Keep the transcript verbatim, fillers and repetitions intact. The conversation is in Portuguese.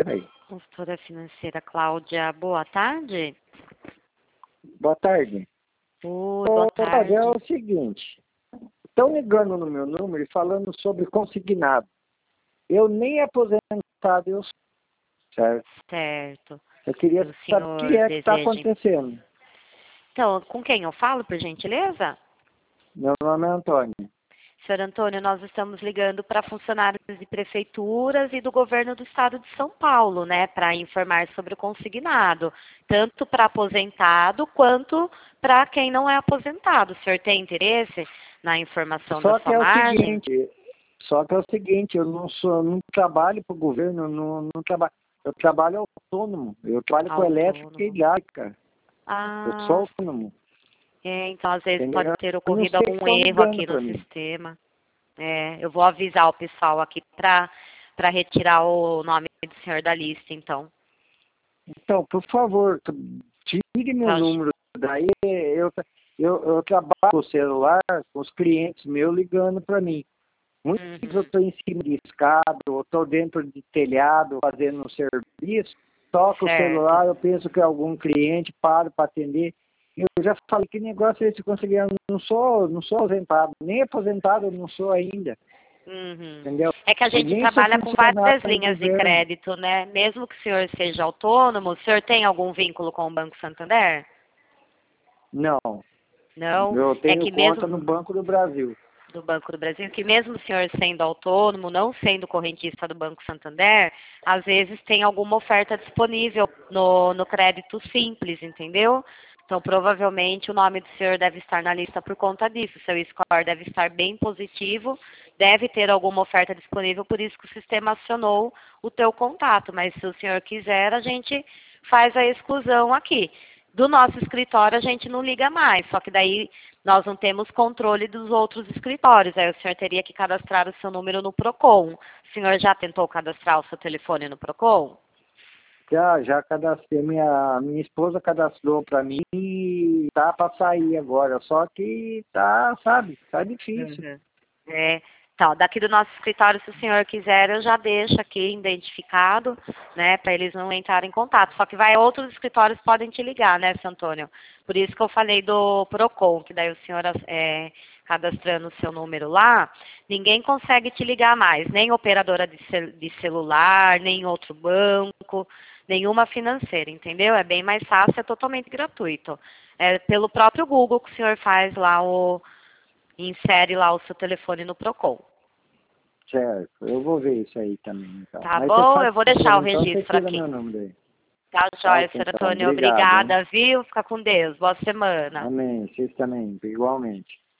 aí. Consultora financeira Cláudia, boa tarde. Boa tarde. Oi, boa tarde. É o seguinte, estão ligando no meu número e falando sobre consignado. Eu nem aposentado eu sou, certo? Certo. Eu queria O saber o que senhor é que está deseja... acontecendo. Então, com quem eu falo, por gentileza? Meu nome é Antônio. Senhor Antônio, nós estamos ligando para funcionários de prefeituras e do governo do estado de São Paulo, né, para informar sobre o consignado, tanto para aposentado quanto para quem não é aposentado. O senhor tem interesse na informação Só da que sua é o margem? seguinte, só que é o seguinte, eu não sou, não trabalho para o governo, não, não trabalho, eu trabalho autônomo, eu trabalho com elétrica e Autônomo. elétrica, eu sou Ah, autônomo. é, então às vezes Entendeu? pode ter Eu não ocorrido sei o que algum estão erro ligando aqui no para mim. sistema. É, eu vou avisar o pessoal aqui para para retirar o nome do senhor da lista, então. Então, por favor, tire meu Pra- número daí. Eu, eu, eu trabalho com o celular, com os clientes meus ligando para mim. Muitas vezes eu Uhum, estou em cima de escada, ou estou dentro de telhado fazendo um serviço, toco o certo. celular, eu penso que é algum cliente, paro para atender. Eu já falei, que negócio é esse? Conseguir? Eu não sou, não sou aposentado, nem aposentado eu não sou ainda, Uhum. entendeu? É que a E gente nem sou trabalha com funcionário várias do linhas de governo. crédito, né? Mesmo que o senhor seja autônomo, o senhor tem algum vínculo com o Banco Santander? Não, Não? eu É tenho que conta mesmo no Banco do Brasil. do Banco do Brasil, que mesmo o senhor sendo autônomo, não sendo correntista do Banco Santander, às vezes tem alguma oferta disponível no, no crédito simples, entendeu? Então, provavelmente, o nome do senhor deve estar na lista por conta disso. Seu score deve estar bem positivo, deve ter alguma oferta disponível, por isso que o sistema acionou o teu contato. Mas se o senhor quiser, a gente faz a exclusão aqui. Do nosso escritório, a gente não liga mais, só que daí nós não temos controle dos outros escritórios. Aí o senhor teria que cadastrar o seu número no Procon. O senhor já tentou cadastrar o seu telefone no Procon? Já, já cadastrei, minha, minha esposa cadastrou para mim e tá para sair agora, só que tá, sabe, tá difícil. Uhum. É, então, daqui do nosso escritório, se o senhor quiser, eu já deixo aqui identificado, né, para eles não entrarem em contato. Só que vai outros escritórios podem te ligar, né, seu Antônio? Por isso que eu falei do Procon, que daí o senhor é, cadastrando o seu número lá, ninguém consegue te ligar mais, nem operadora de, cel de celular, nem outro banco, nenhuma financeira, entendeu? É bem mais fácil, é totalmente gratuito. É pelo próprio Google que o senhor faz lá o insere lá o seu telefone no Procon. Certo, eu vou ver isso aí também, então. Tá Mas você bom? faz Eu vou deixar favor, o então você registro tira aqui. meu número aí. Tá, Tá, joia, ok, senhor então. Antônio. Obrigado, hein? Obrigada, viu? Fica com Deus. Boa semana. Amém. Vocês também, igualmente.